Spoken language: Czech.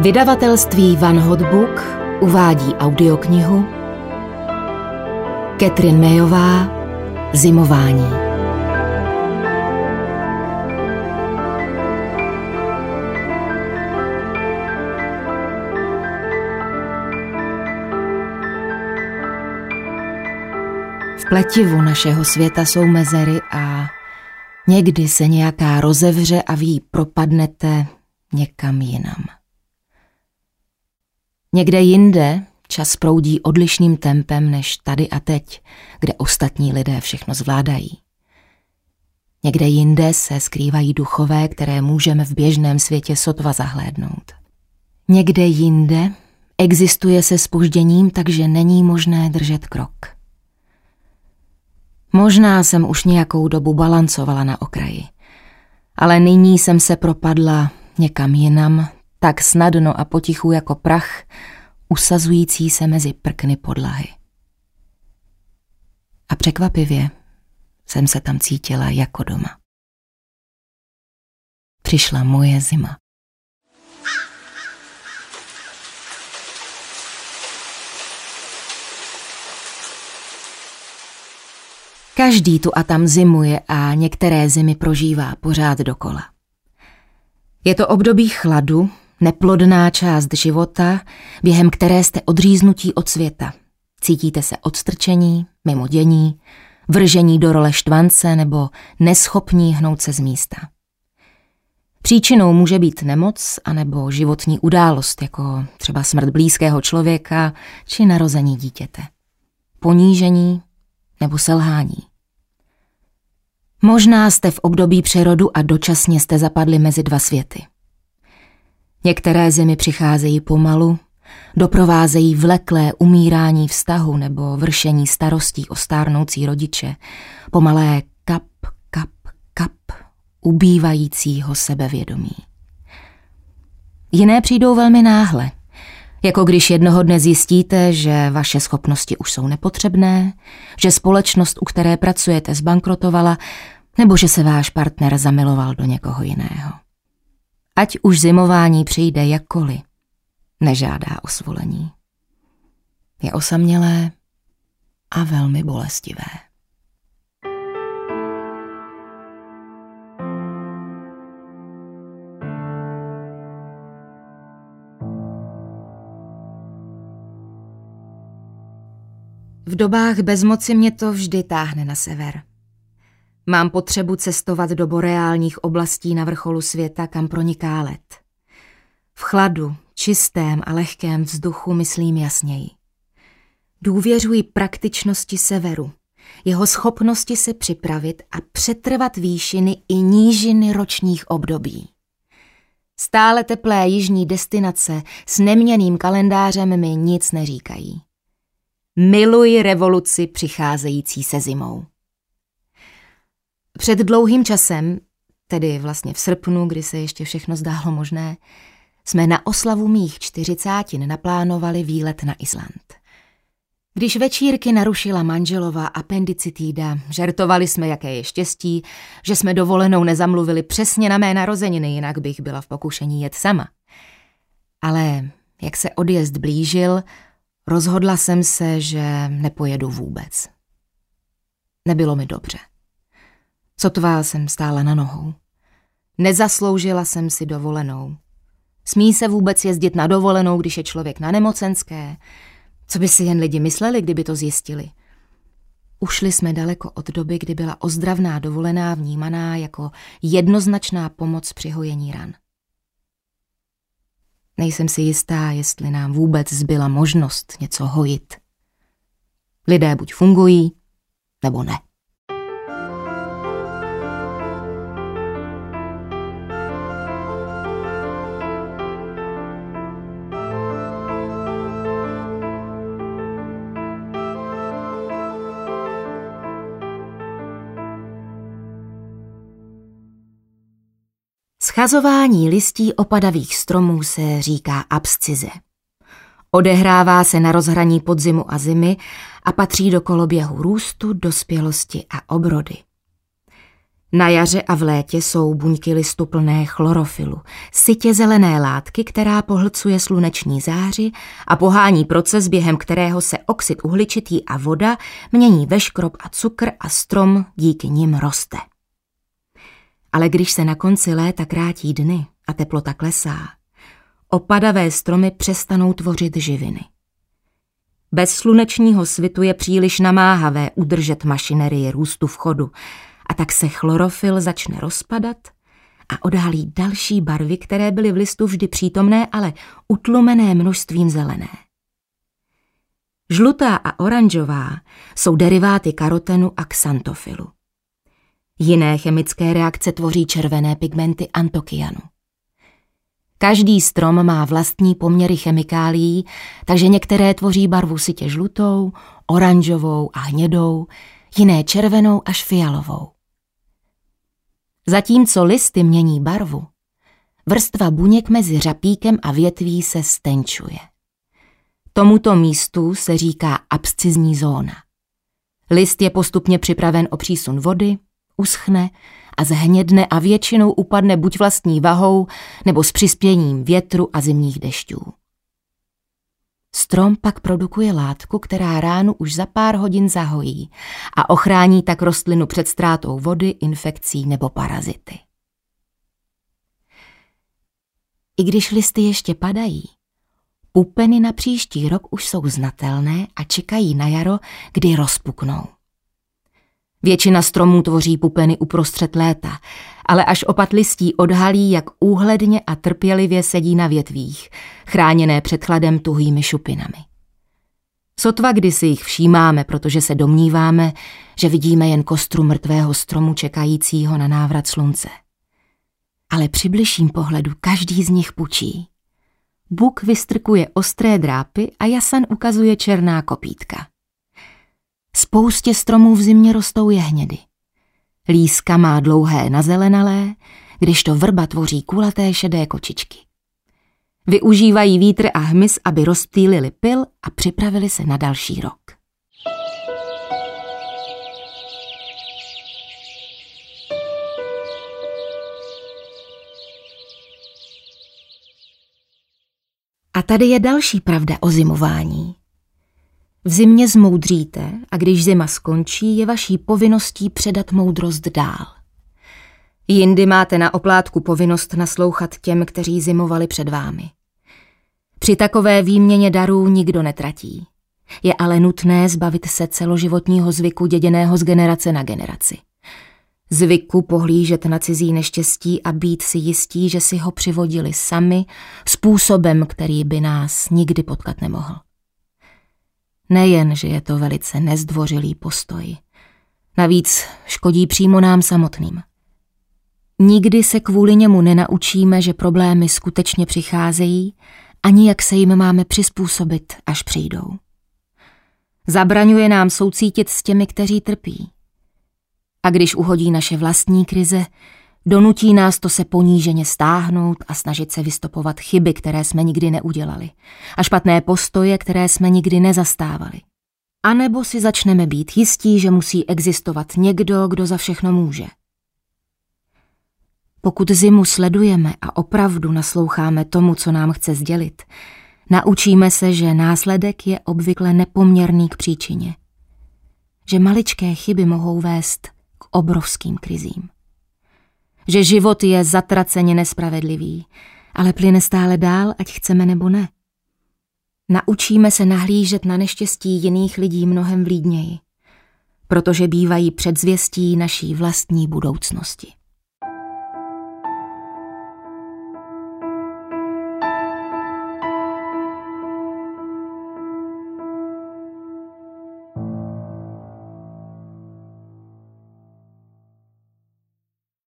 Vydavatelství Van Hot Book uvádí audioknihu Catherine Mayová Zimování. V pletivu našeho světa jsou mezery a někdy se nějaká rozevře a vy jí propadnete někam jinam. Někde jinde čas proudí odlišným tempem než tady a teď, kde ostatní lidé všechno zvládají. Někde jinde se skrývají duchové, které můžeme v běžném světě sotva zahlédnout. Někde jinde existuje se zpožděním, takže není možné držet krok. Možná jsem už nějakou dobu balancovala na okraji, ale nyní jsem se propadla někam jinam, tak snadno a potichu jako prach, usazující se mezi prkny podlahy. A překvapivě jsem se tam cítila jako doma. Přišla moje zima. Každý tu a tam zimuje a některé zimy prožívá pořád dokola. Je to období chladu, neplodná část života, během které jste odříznutí od světa. Cítíte se odstrčení, mimo dění, vržení do role štvance nebo neschopní hnout se z místa. Příčinou může být nemoc anebo životní událost, jako třeba smrt blízkého člověka či narození dítěte. Ponížení nebo selhání. Možná jste v období přerodu a dočasně jste zapadli mezi dva světy. Některé zimy přicházejí pomalu, doprovázejí vleklé umírání vztahu nebo vršení starostí o stárnoucí rodiče, pomalé kap, kap, kap ubývajícího sebevědomí. Jiné přijdou velmi náhle, jako když jednoho dne zjistíte, že vaše schopnosti už jsou nepotřebné, že společnost, u které pracujete, zbankrotovala, nebo že se váš partner zamiloval do někoho jiného. Ať už zimování přijde jakkoliv, nežádá o svolení. Je osamělé a velmi bolestivé. V dobách bezmoci mě to vždy táhne na sever. Mám potřebu cestovat do boreálních oblastí na vrcholu světa, kam proniká led. V chladu, čistém a lehkém vzduchu myslím jasněji. Důvěřuji praktičnosti severu, jeho schopnosti se připravit a přetrvat výšiny i nížiny ročních období. Stále teplé jižní destinace s neměnným kalendářem mi nic neříkají. Miluji revoluci přicházející se zimou. Před dlouhým časem, tedy vlastně v srpnu, kdy se ještě všechno zdálo možné, jsme na oslavu mých 40 naplánovali výlet na Island. Když večírky narušila manželova appendicitída, žertovali jsme, jaké je štěstí, že jsme dovolenou nezamluvili přesně na mé narozeniny, jinak bych byla v pokušení jet sama. Ale jak se odjezd blížil, rozhodla jsem se, že nepojedu vůbec. Nebylo mi dobře. Sotva jsem stála na nohou. Nezasloužila jsem si dovolenou. Smí se vůbec jezdit na dovolenou, když je člověk na nemocenské? Co by si jen lidi mysleli, kdyby to zjistili? Ušli jsme daleko od doby, kdy byla ozdravná dovolená vnímaná jako jednoznačná pomoc při hojení ran. Nejsem si jistá, jestli nám vůbec zbyla možnost něco hojit. Lidé buď fungují, nebo ne. Schazování listí opadavých stromů se říká abscize. Odehrává se na rozhraní podzimu a zimy a patří do koloběhu růstu, dospělosti a obrody. Na jaře a v létě jsou buňky listu plné chlorofilu, sytě zelené látky, která pohlcuje sluneční záři a pohání proces, během kterého se oxid uhličitý a voda mění ve škrob a cukr a strom díky nim roste. Ale když se na konci léta krátí dny a teplota klesá, opadavé stromy přestanou tvořit živiny. Bez slunečního svitu je příliš namáhavé udržet mašinerii růstu v chodu, a tak se chlorofil začne rozpadat a odhalí další barvy, které byly v listu vždy přítomné, ale utlumené množstvím zelené. Žlutá a oranžová jsou deriváty karotenu a xantofilu. Jiné chemické reakce tvoří červené pigmenty antokyanu. Každý strom má vlastní poměry chemikálií, takže některé tvoří barvu sytě žlutou, oranžovou a hnědou, jiné červenou až fialovou. Zatímco listy mění barvu, vrstva buněk mezi řapíkem a větví se stenčuje. Tomuto místu se říká abscizní zóna. List je postupně připraven o přísun vody, uschne a zhnědne a většinou upadne buď vlastní vahou nebo s přispěním větru a zimních dešťů. Strom pak produkuje látku, která ránu už za pár hodin zahojí a ochrání tak rostlinu před ztrátou vody, infekcí nebo parazity. I když listy ještě padají, pupeny na příští rok už jsou znatelné a čekají na jaro, kdy rozpuknou. Většina stromů tvoří pupeny uprostřed léta, ale až opad listí odhalí, jak úhledně a trpělivě sedí na větvích, chráněné před chladem tuhými šupinami. Sotva kdy si jich všímáme, protože se domníváme, že vidíme jen kostru mrtvého stromu čekajícího na návrat slunce. Ale při bližším pohledu každý z nich pučí. Buk vystrkuje ostré drápy a jasan ukazuje černá kopítka. Spoustě stromů v zimě rostou jehnědy. Líska má dlouhé nazelenalé, kdežto vrba tvoří kulaté šedé kočičky. Využívají vítr a hmyz, aby rozptýlili pyl a připravili se na další rok. A tady je další pravda o zimování. V zimě zmoudříte a když zima skončí, je vaší povinností předat moudrost dál. Jindy máte na oplátku povinnost naslouchat těm, kteří zimovali před vámi. Při takové výměně darů nikdo netratí. Je ale nutné zbavit se celoživotního zvyku děděného z generace na generaci. Zvyku pohlížet na cizí neštěstí a být si jistí, že si ho přivodili sami způsobem, který by nás nikdy potkat nemohl. Nejen, že je to velice nezdvořilý postoj. Navíc škodí přímo nám samotným. Nikdy se kvůli němu nenaučíme, že problémy skutečně přicházejí, ani jak se jim máme přizpůsobit, až přijdou. Zabraňuje nám soucítit s těmi, kteří trpí. A když uhodí naše vlastní krize, donutí nás to se poníženě stáhnout a snažit se vystopovat chyby, které jsme nikdy neudělali, a špatné postoje, které jsme nikdy nezastávali. A nebo si začneme být jistí, že musí existovat někdo, kdo za všechno může. Pokud zimu sledujeme a opravdu nasloucháme tomu, co nám chce sdělit, naučíme se, že následek je obvykle nepoměrný k příčině. Že maličké chyby mohou vést k obrovským krizím. Že život je zatraceně nespravedlivý, ale plyne stále dál, ať chceme nebo ne. Naučíme se nahlížet na neštěstí jiných lidí mnohem vlídněji, protože bývají předzvěstí naší vlastní budoucnosti.